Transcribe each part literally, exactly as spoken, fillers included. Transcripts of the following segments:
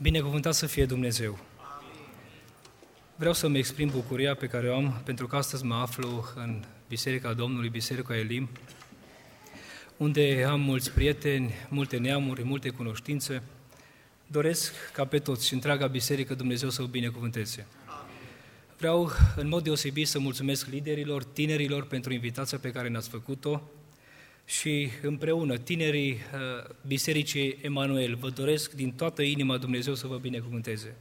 Binecuvântat să fie Dumnezeu! Vreau să-mi exprim bucuria pe care o am, pentru că astăzi mă aflu în Biserica Domnului, Biserica Elim, unde am mulți prieteni, multe neamuri, multe cunoștințe. Doresc ca pe toți și întreaga biserică Dumnezeu să o binecuvânteze. Vreau în mod deosebit să mulțumesc liderilor, tinerilor pentru invitația pe care ne-ați făcut-o și împreună, tinerii Bisericii Emanuel, vă doresc din toată inima Dumnezeu să vă binecuvânteze.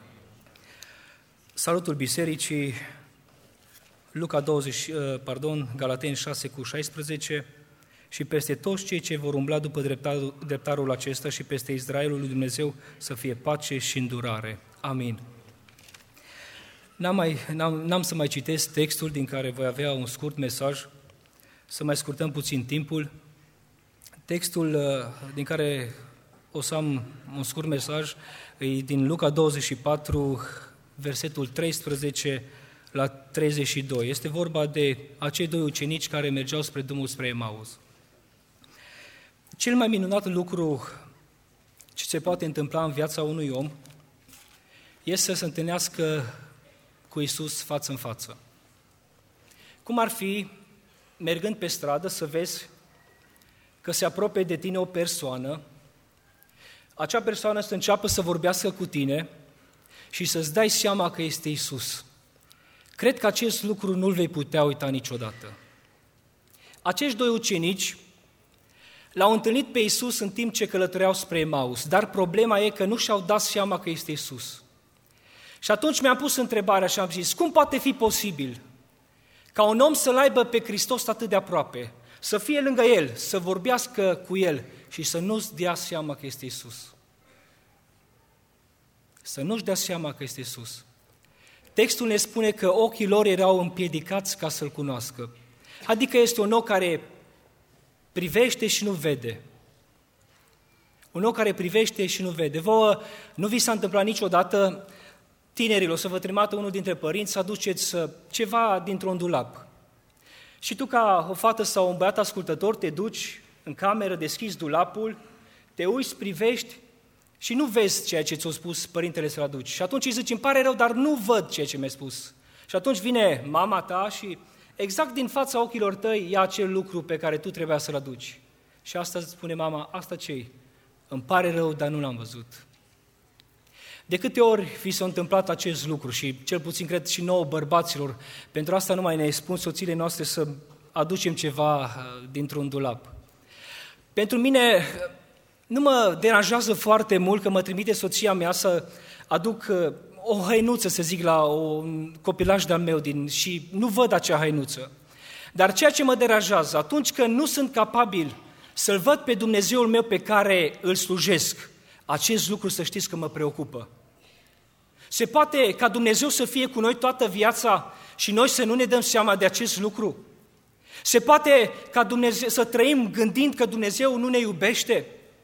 Salutul Bisericii, Luca douăzeci, pardon, Galateni șase cu șaisprezece, și peste toți cei ce vor umbla după dreptarul, dreptarul acesta și peste Israelul lui Dumnezeu să fie pace și îndurare. Amin. N-am, mai, n-am, n-am să mai citesc textul din care voi avea un scurt mesaj, să mai scurtăm puțin timpul. Textul din care o să am un scurt mesaj e din Luca douăzeci și patru, versetul treisprezece la treizeci și doi. Este vorba de acei doi ucenici care mergeau spre drumul spre Emaus. Cel mai minunat lucru ce se poate întâmpla în viața unui om este să se întâlnească cu Iisus față în față. Cum ar fi, mergând pe stradă, să vezi că se apropie de tine o persoană, acea persoană să înceapă să vorbească cu tine și să-ți dai seama că este Iisus. Cred că acest lucru nu-l vei putea uita niciodată. Acești doi ucenici l-au întâlnit pe Iisus în timp ce călătoreau spre Emaus, dar problema e că nu și-au dat seama că este Iisus. Și atunci mi-am pus întrebarea și am zis, cum poate fi posibil ca un om să-L aibă pe Hristos atât de aproape, să fie lângă El, să vorbească cu El și să nu-ți dea seama că este Iisus? Să nu-și dea seama că este Iisus. Textul ne spune că ochii lor erau împiedicați ca să-L cunoască. Adică este un ochi care privește și nu vede. Un ochi care privește și nu vede. Vă, nu vi s-a întâmplat niciodată, tinerilor, să vă trimată unul dintre părinți să aduceți ceva dintr-un dulap. Și tu, ca o fată sau un băiat ascultător, te duci în cameră, deschizi dulapul, te uiți, privești și nu vezi ceea ce ți-a spus părintele să-l aduci. Și atunci îi zici, îmi pare rău, dar nu văd ceea ce mi-a spus. Și atunci vine mama ta și exact din fața ochilor tăi ia acel lucru pe care tu trebuia să-l aduci. Și asta îți spune mama, asta ce-i? Îmi pare rău, dar nu l-am văzut. De câte ori vi s-a întâmplat acest lucru și cel puțin cred și nouă bărbaților, pentru asta nu mai ne spun soțiile noastre să aducem ceva dintr-un dulap. Pentru mine nu mă deranjează foarte mult că mă trimite soția mea să aduc o hăinuță, să zic, la un copilaj de-al meu din, și nu văd acea hăinuță. Dar ceea ce mă deranjează, atunci când nu sunt capabil să-L văd pe Dumnezeul meu pe care îl slujesc, acest lucru să știți că mă preocupă. Se poate ca Dumnezeu să fie cu noi toată viața și noi să nu ne dăm seama de acest lucru? Se poate ca Dumnezeu, să trăim gândind că Dumnezeu nu ne iubește?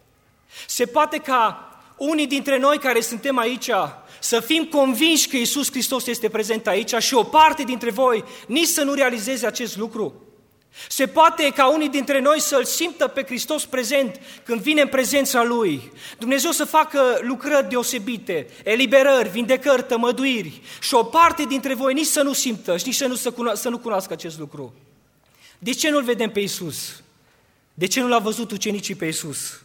Se poate ca unii dintre noi care suntem aici să fim convinși că Iisus Hristos este prezent aici și o parte dintre voi nici să nu realizeze acest lucru? Se poate ca unii dintre noi să-L simtă pe Hristos prezent când vine în prezența Lui. Dumnezeu să facă lucrări deosebite, eliberări, vindecări, tămăduiri și o parte dintre voi nici să nu simtă și nici să nu, să cuno- să nu cunoască acest lucru. De ce nu-L vedem pe Iisus? De ce nu L-a văzut ucenicii pe Iisus?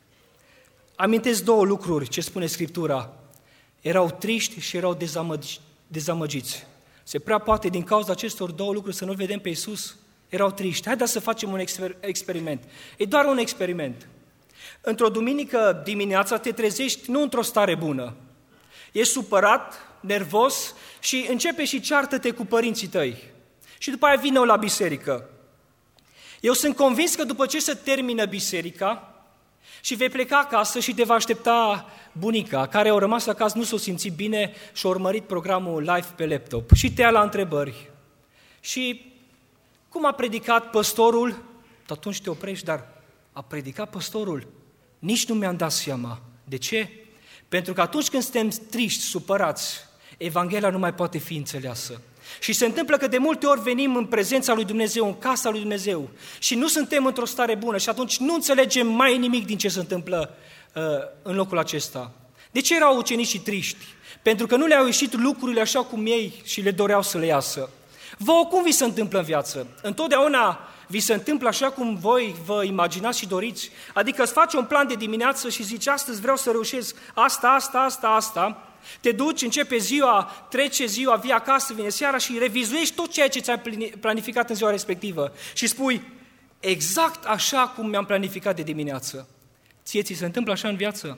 Amintesc două lucruri ce spune Scriptura. Erau triști și erau dezamăgi- dezamăgiți. Se prea poate din cauza acestor două lucruri să nu-L vedem pe Iisus? Erau triști. Haideți să facem un exper- experiment. E doar un experiment. Într-o duminică dimineața te trezești nu într-o stare bună. Ești supărat, nervos și începe și ceartă-te cu părinții tăi. Și după aia vine la biserică. Eu sunt convins că după ce se termină biserica și vei pleca acasă și te va aștepta bunica, care a rămas acasă, nu s-a simțit bine și a urmărit programul live pe laptop și te ia la întrebări. Și cum a predicat păstorul? Atunci te oprești, dar a predicat păstorul? Nici nu mi-am dat seama. De ce? Pentru că atunci când suntem triști, supărați, Evanghelia nu mai poate fi înțeleasă. Și se întâmplă că de multe ori venim în prezența lui Dumnezeu, în casa lui Dumnezeu și nu suntem într-o stare bună și atunci nu înțelegem mai nimic din ce se întâmplă uh, în locul acesta. De ce erau ucenicii triști? Pentru că nu le-au ieșit lucrurile așa cum ei și le doreau să le iasă. Vouă cum vi se întâmplă în viață? Întotdeauna vi se întâmplă așa cum voi vă imaginați și doriți? Adică îți faci un plan de dimineață și zici, astăzi vreau să reușesc asta, asta, asta, asta. Te duci, începe ziua, trece ziua, vii acasă, vine seara și revizuiești tot ceea ce ți-ai planificat în ziua respectivă. Și spui, exact așa cum mi-am planificat de dimineață. Ție ți se întâmplă așa în viață?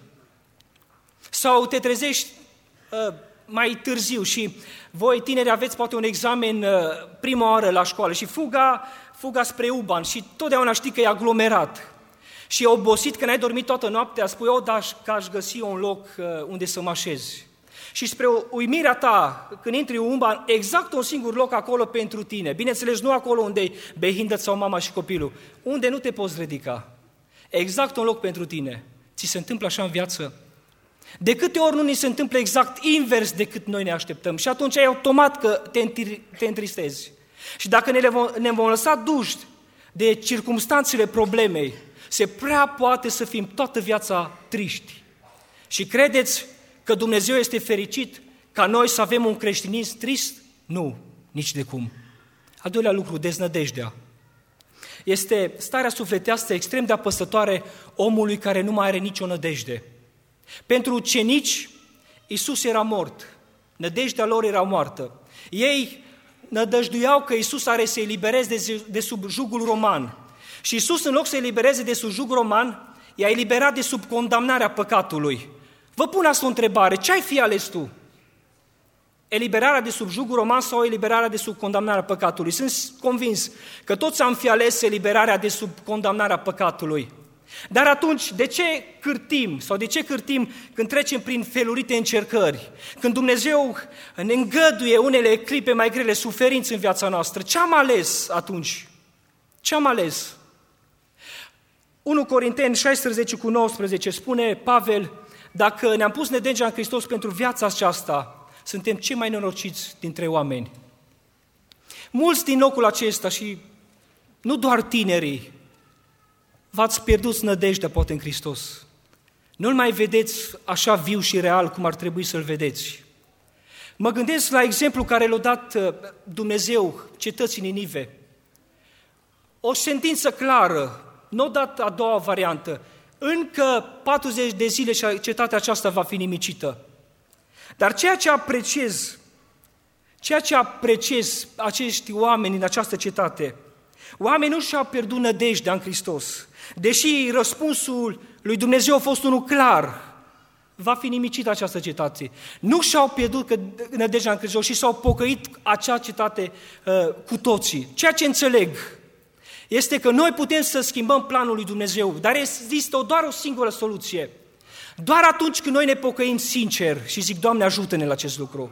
Sau te trezești uh, mai târziu și voi tineri aveți poate un examen uh, prima oară la școală și fuga, fuga spre Uban și totdeauna știi că e aglomerat. Și e obosit că n-ai dormit toată noaptea, spui, o, da, că aș găsi un loc uh, unde să mă așez. Și spre uimirea ta, când intri în Uban, exact un singur loc acolo pentru tine. Bineînțeles, nu acolo unde e behindă sau mama și copilul, unde nu te poți ridica. Exact un loc pentru tine. Ți se întâmplă așa în viață? De câte ori nu ni se întâmplă exact invers decât noi ne așteptăm și atunci ai automat că te, te întristezi. Și dacă ne, vom, ne vom lăsa duși de circumstanțele problemei, se prea poate să fim toată viața triști. Și credeți că Dumnezeu este fericit ca noi să avem un creștinism trist? Nu, nici de cum. Al doilea lucru, deznădejdea. Este starea sufletească extrem de apăsătoare omului care nu mai are nicio nădejde. Pentru ucenici, Iisus era mort, nădejdea lor era moartă. Ei nădăjduiau că Iisus are să-i elibereze de, de sub jugul roman. Și Iisus, în loc să-i elibereze de sub jugul roman, i-a eliberat de sub condamnarea păcatului. Vă pun asta o întrebare, ce ai fi ales tu? Eliberarea de sub jugul roman sau eliberarea de sub condamnarea păcatului? Sunt convins că toți am fi ales eliberarea de sub condamnarea păcatului. Dar atunci, de ce cârtim sau de ce cârtim când trecem prin felurite încercări? Când Dumnezeu ne îngăduie unele clipe mai grele, suferinți în viața noastră, ce am ales atunci? Ce am ales? unu Corinteni șaisprezece cu nouăsprezece spune Pavel, dacă ne-am pus nădejdea în Hristos pentru viața aceasta, suntem cei mai nenorociți dintre oameni. Mulți din locul acesta și nu doar tinerii, v-ați pierdut nădejdea poate în Hristos. Nu-L mai vedeți așa viu și real cum ar trebui să-L vedeți. Mă gândesc la exemplu care l-a dat Dumnezeu cetății Ninive. O sentință clară, nu a dat a doua variantă. Încă patruzeci de zile și cetatea aceasta va fi nimicită. Dar ceea ce apreciez, ceea ce apreciez acești oameni în această cetate, oamenii nu și-au pierdut nădejdea în Hristos. Deși răspunsul lui Dumnezeu a fost unul clar, va fi nimicită această cetate. Nu și-au pierdut nădejdea în Hristos și s-au pocăit acea cetate uh, cu toții. Ceea ce înțeleg este că noi putem să schimbăm planul lui Dumnezeu, dar există doar o singură soluție. Doar atunci când noi ne pocăim sincer și zic, Doamne, ajută-ne la acest lucru.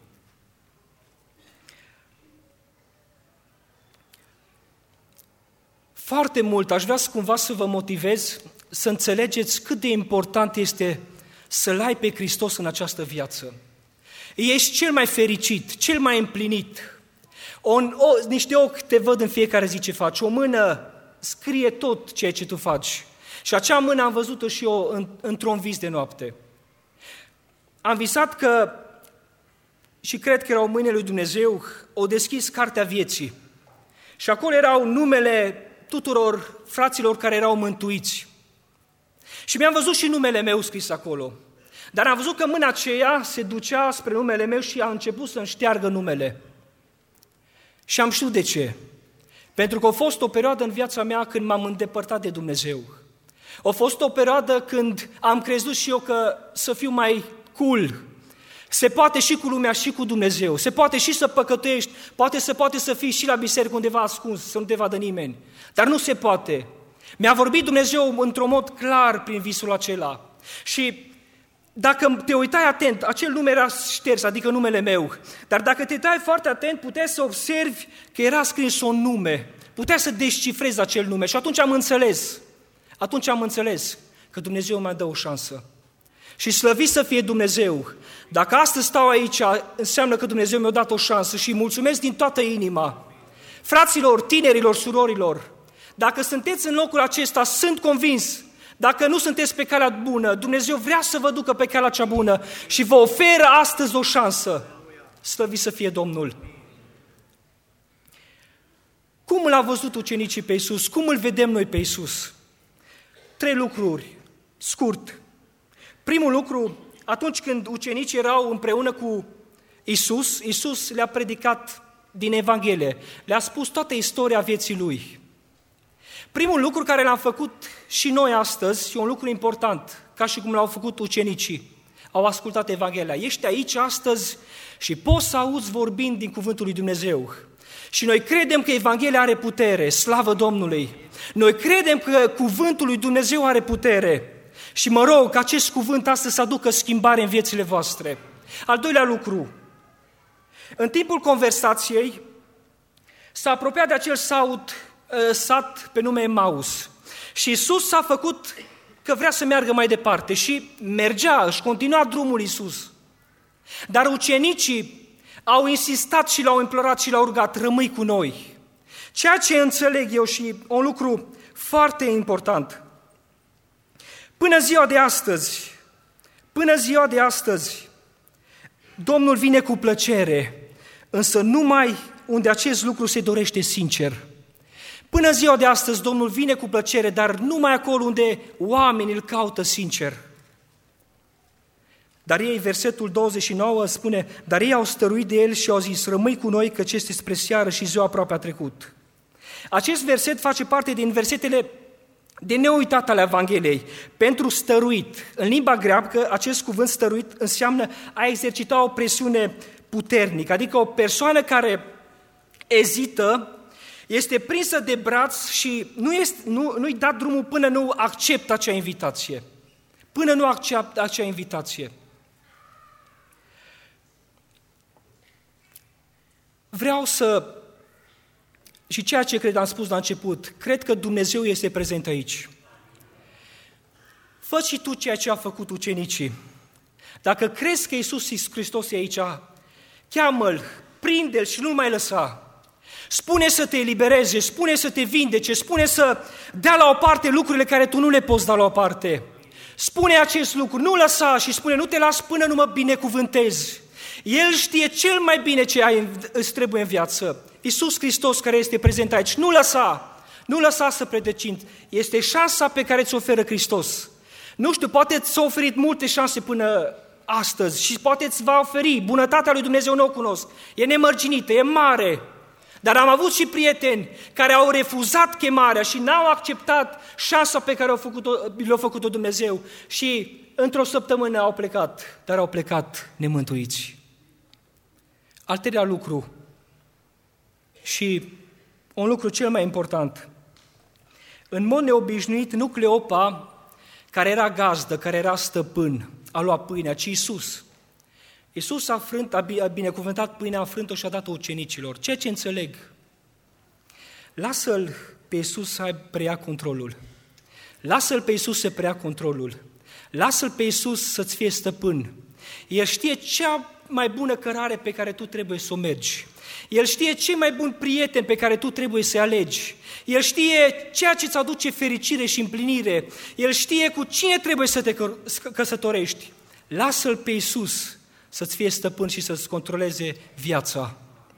Foarte mult aș vrea să cumva să vă motivez să înțelegeți cât de important este să-L ai pe Hristos în această viață. Ești cel mai fericit, cel mai împlinit. O, o, niște ochi te văd în fiecare zi ce faci, o mână scrie tot ceea ce tu faci. Și acea mână am văzut-o și eu în, într-un vis de noapte. Am visat că, și cred că erau mâinile lui Dumnezeu, o deschis cartea vieții. Și acolo erau numele tuturor fraților care erau mântuiți. Și mi-am văzut și numele meu scris acolo. Dar am văzut că mâna aceea se ducea spre numele meu și a început să-mi șteargă numele. Și am știut de ce. Pentru că a fost o perioadă în viața mea când m-am îndepărtat de Dumnezeu. A fost o perioadă când am crezut și eu că să fiu mai cool. Se poate și cu lumea și cu Dumnezeu. Se poate și să păcătuiești. Poate să poate să fii și la biserică undeva ascuns, să nu te vadă nimeni. Dar nu se poate. Mi-a vorbit Dumnezeu într-un mod clar prin visul acela. Și dacă te uitai atent, acel nume era șters, adică numele meu. Dar dacă te uitai foarte atent, puteai să observi că era scris un nume. Puteai să descifrezi acel nume. Și atunci am înțeles. Atunci am înțeles că Dumnezeu mi-a dat o șansă. Și slăvit să fie Dumnezeu. Dacă astăzi stau aici, înseamnă că Dumnezeu mi-a dat o șansă și mulțumesc din toată inima. Fraților, tinerilor, surorilor, dacă sunteți în locul acesta, sunt convins, Dacă nu sunteți pe calea bună, Dumnezeu vrea să vă ducă pe calea cea bună și vă oferă astăzi o șansă. Slăvit să fie Domnul! Cum l-a văzut ucenicii pe Iisus? Cum îl vedem noi pe Iisus? Trei lucruri, scurt. Primul lucru, atunci când ucenicii erau împreună cu Iisus, Iisus le-a predicat din Evanghelie, le-a spus toată istoria vieții Lui. Primul lucru care l-am făcut și noi astăzi, e un lucru important, ca și cum l-au făcut ucenicii, au ascultat Evanghelia. Ești aici astăzi și poți să auzi vorbind din Cuvântul lui Dumnezeu. Și noi credem că Evanghelia are putere, slavă Domnului. Noi credem că Cuvântul lui Dumnezeu are putere. Și mă rog ca acest cuvânt astăzi să aducă schimbare în viețile voastre. Al doilea lucru, în timpul conversației s-a apropiat de acel saut, sat pe nume Emaus. Și Iisus s-a făcut că vrea să meargă mai departe și mergea, își continua drumul Iisus. Dar ucenicii au insistat și l-au implorat și l-au rugat, rămâi cu noi. Ceea ce înțeleg eu și un lucru foarte important. Până ziua de astăzi, până ziua de astăzi, Domnul vine cu plăcere, însă numai unde acest lucru se dorește sincer. Până ziua de astăzi, Domnul vine cu plăcere, dar numai acolo unde oamenii îl caută sincer. Dar ei, versetul douăzeci și nouă spune, dar ei au stăruit de el și au zis, rămâi cu noi căci este spre seară și ziua aproape a trecut. Acest verset face parte din versetele de neuitat ale Evangheliei. Pentru stăruit, în limba greacă, acest cuvânt stăruit înseamnă a exercita o presiune puternică, adică o persoană care ezită, este prinsă de braț și nu este, nu, nu-i dat drumul până nu acceptă acea invitație. Până nu acceptă acea invitație. Vreau să, și ceea ce cred am spus la început, cred că Dumnezeu este prezent aici. Fă și tu ceea ce a făcut ucenicii. Dacă crezi că Iisus Hristos e aici, cheamă-L, prinde-L și nu-L mai lăsa. Spune să te elibereze, spune să te vindece, spune să dea la o parte lucrurile care tu nu le poți da la o parte. Spune acest lucru, nu lăsa și spune, nu te las până nu mă binecuvântezi. El știe cel mai bine ce ai, îți trebuie în viață. Iisus Hristos care este prezent aici, nu lăsa, nu lăsa să predecind. Este șansa pe care ți-o oferă Hristos. Nu știu, poate ți-a oferit multe șanse până astăzi și poate îți va oferi. Bunătatea lui Dumnezeu nu o cunosc. E nemărginită, e mare. Dar am avut și prieteni care au refuzat chemarea și n-au acceptat șansa pe care le-a făcut-o Dumnezeu și într-o săptămână au plecat, dar au plecat nemântuiți. Al treilea lucru și un lucru cel mai important. În mod neobișnuit, nu Cleopa, care era gazdă, care era stăpân, a luat pâinea, ci Iisus. Iisus a, frânt, a binecuvântat pâinea, a frânt-o și a dat-o ucenicilor. Ceea ce înțeleg, lasă-L pe Iisus să preia controlul. Lasă-L pe Iisus să preia controlul. Lasă-L pe Iisus să-ți fie stăpân. El știe cea mai bună cărare pe care tu trebuie să o mergi. El știe cei mai buni prieteni pe care tu trebuie să-i alegi. El știe ceea ce îți aduce fericire și împlinire. El știe cu cine trebuie să te căsătorești. Lasă-L pe Iisus să-ți fie stăpân și să-ți controleze viața.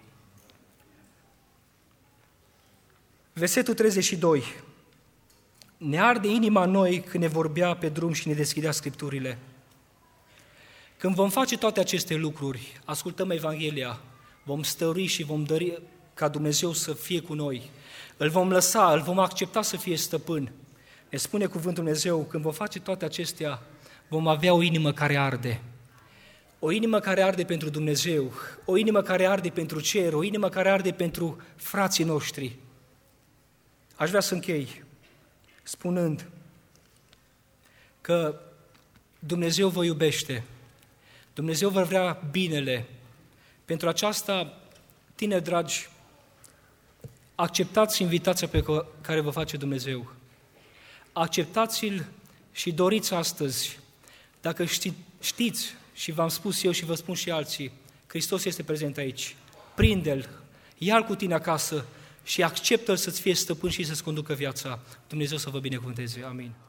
Versetul treizeci și doi. Ne arde inima în noi când ne vorbea pe drum și ne deschidea Scripturile. Când vom face toate aceste lucruri, ascultăm Evanghelia, vom stărui și vom dări ca Dumnezeu să fie cu noi. Îl vom lăsa, îl vom accepta să fie stăpân. Ne spune cuvântul Dumnezeu, când vom face toate acestea, vom avea o inimă care arde. O inimă care arde pentru Dumnezeu, o inimă care arde pentru cer, o inimă care arde pentru frații noștri. Aș vrea să închei spunând că Dumnezeu vă iubește, Dumnezeu vă vrea binele. Pentru aceasta, tineri dragi, acceptați invitația pe care vă face Dumnezeu. Acceptați-l și doriți astăzi. Dacă știți, și v-am spus eu și vă spun și alții, Hristos este prezent aici. Prinde-l, ia-l cu tine acasă și acceptă-l să-ți fie stăpân și să-ți conducă viața. Dumnezeu să vă binecuvânteze. Amin.